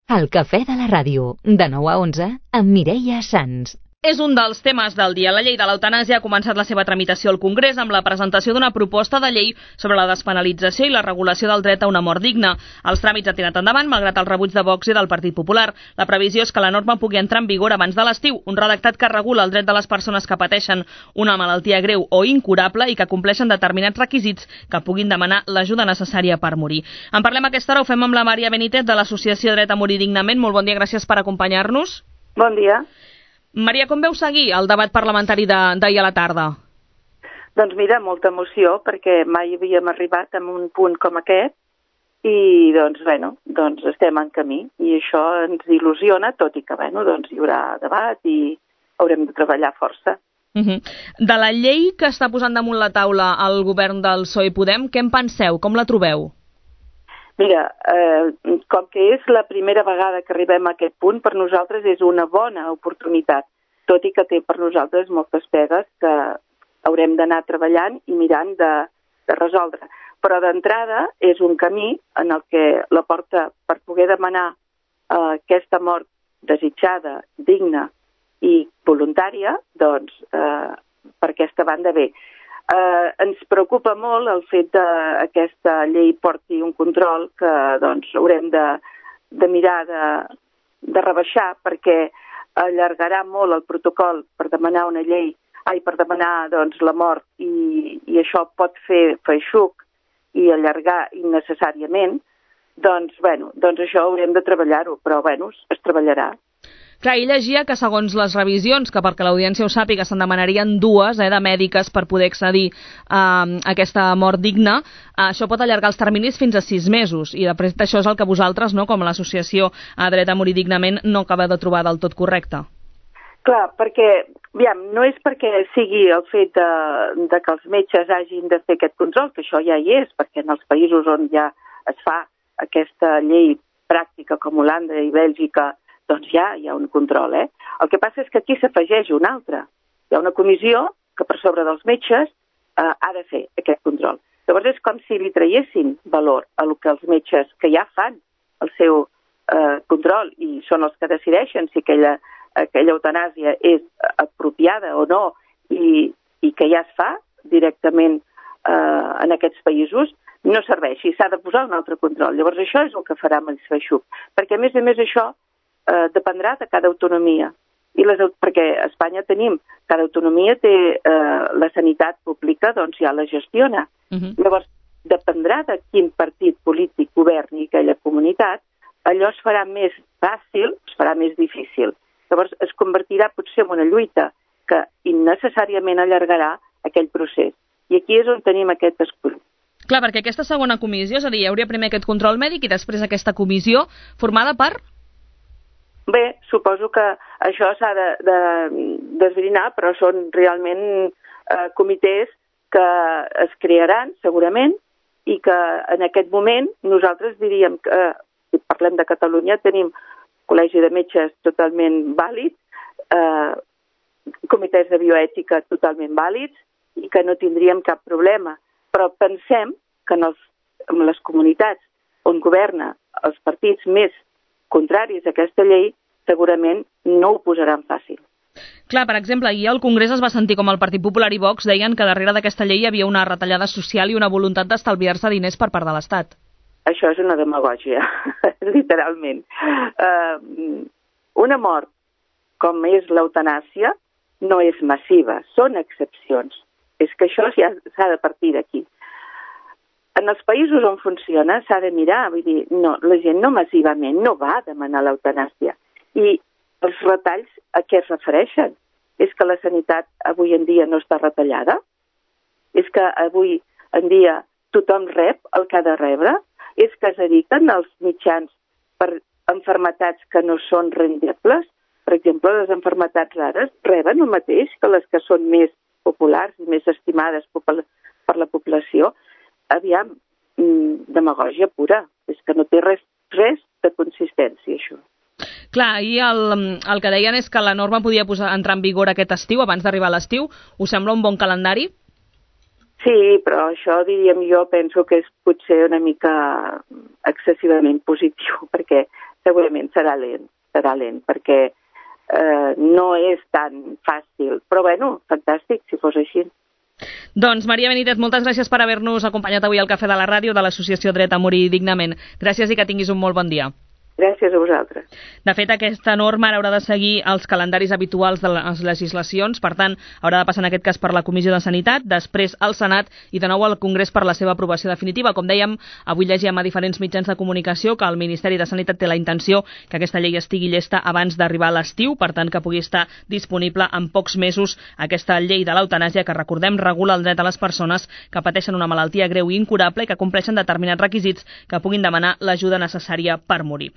El cafè de la ràdio, de 9 a 11, amb Mireia Sans. És un dels temes del dia. La llei de l'eutanàsia ha començat la seva tramitació al Congrés amb la presentació d'una proposta de llei sobre la despenalització i la regulació del dret a una mort digna. Els tràmits han tirat endavant, malgrat el rebuig de Vox i del Partit Popular. La previsió és que la norma pugui entrar en vigor abans de l'estiu, un redactat que regula el dret de les persones que pateixen una malaltia greu o incurable i que compleixen determinats requisits que puguin demanar l'ajuda necessària per morir. En parlem a aquesta hora, ho fem amb la Maria Benítez de l'Associació Dret a Morir Dignament. Molt bon dia, gràcies per acompanyar-nos. Bon dia. Maria, com veu seguir el debat parlamentari d'ahir a la tarda? Doncs mira, molta emoció, perquè mai havíem arribat a un punt com aquest i doncs estem en camí i això ens il·lusiona, tot i que hi haurà debat i haurem de treballar força. De la llei que està posant damunt la taula el govern del PSOE i Podem, què en penseu? Com la trobeu? Mira, com que és la primera vegada que arribem a aquest punt, per nosaltres és una bona oportunitat, tot i que té per nosaltres moltes pegues que haurem d'anar treballant i mirant de resoldre. Però d'entrada és un camí en el que la porta per poder demanar aquesta mort desitjada, digna i voluntària, doncs per aquesta banda bé. Ens preocupa molt el fet que aquesta llei porti un control que haurem de mirar de rebaixar, perquè allargarà molt el protocol per demanar una llei, per demanar la mort, i això pot fer feixuc i allargar innecessàriament. Doncs això haurem de treballar-ho, però es treballarà. Clar, ell llegia que segons les revisions, que perquè l'audiència ho sàpiga se'n demanarien dues de mèdiques per poder accedir a aquesta mort digna, això pot allargar els terminis fins a 6 mesos, i després això és el que vosaltres, com a l'associació a Dret a Morir Dignament, no acabeu de trobar del tot correcte. Clar, perquè, no és perquè sigui el fet de que els metges hagin de fer aquest control, que això ja hi és, perquè en els països on ja es fa aquesta llei pràctica, com Holanda i Bèlgica, doncs ja hi ha un control, El que passa és que aquí s'afegeix un altre. Hi ha una comissió que per sobre dels metges ha de fer aquest control. Llavors és com si li traiessin valor a el que els metges que ja fan el seu control i són els que decideixen si aquella eutanàsia és apropiada o no i que ja es fa directament en aquests països, no serveixi, s'ha de posar un altre control. Llavors això és el que farà amb el feixuc, perquè a més això dependrà de cada autonomia. Perquè a Espanya cada autonomia té la sanitat pública, doncs ja la gestiona. Llavors, dependrà de quin partit polític governi aquella comunitat, allò es farà més fàcil, es farà més difícil. Llavors, es convertirà potser en una lluita que innecessàriament allargarà aquell procés. I aquí és on tenim aquest escull. Clar, perquè aquesta segona comissió, és a dir, hi hauria primer aquest control mèdic i després aquesta comissió formada per... Bé, suposo que això s'ha d'esbrinar, però són realment comitès que es crearan, segurament, i que en aquest moment nosaltres diríem que, si parlem de Catalunya, tenim col·legi de metges totalment vàlids, comitès de bioètica totalment vàlids, i que no tindríem cap problema. Però pensem que en les comunitats on governa els partits més contraris a aquesta llei, segurament no ho posaran fàcil. Clar, per exemple, ahir al Congrés es va sentir com el Partit Popular i Vox deien que darrere d'aquesta llei hi havia una retallada social i una voluntat d'estalviar-se diners per part de l'Estat. Això és una demagògia, literalment. Una mort, com és l'eutanàsia, no és massiva, són excepcions. És que això ja s'ha de partir d'aquí. En els països on funciona s'ha de mirar, vull dir, la gent no massivament no va a demanar l'eutanàsia. I els retalls a què es refereixen? És que la sanitat avui en dia no està retallada? És que avui en dia tothom rep el que ha de rebre? És que es dediquen els mitjans per malalties que no són rendibles? Per exemple, les malalties rares reben el mateix que les que són més populars i més estimades per la població? Aviam, demagògia pura. És que no té res de consistència, això. Clar, ahir el que deien és que la norma podia entrar en vigor aquest estiu, abans d'arribar a l'estiu. Us sembla un bon calendari? Sí, però això, diríem jo, penso que és potser una mica excessivament positiu, perquè segurament serà lent, perquè no és tan fàcil. Però bueno, fantàstic, si fos així. Doncs Maria Benítez, moltes gràcies per haver-nos acompanyat avui al Cafè de la Ràdio de l'Associació Dret a Morir Dignament. Gràcies i que tinguis un molt bon dia. Gràcies a vosaltres. De fet, aquesta norma haurà de seguir els calendaris habituals de les legislacions, per tant, haurà de passar en aquest cas per la Comissió de Sanitat, després al Senat i de nou al Congrés per la seva aprovació definitiva. Com dèiem, avui llegíem a diferents mitjans de comunicació que el Ministeri de Sanitat té la intenció que aquesta llei estigui llesta abans d'arribar a l'estiu, per tant que pugui estar disponible en pocs mesos aquesta llei de l'eutanàsia que, recordem, regula el dret a les persones que pateixen una malaltia greu i incurable i que compleixen determinats requisits que puguin demanar l'ajuda necessària per morir.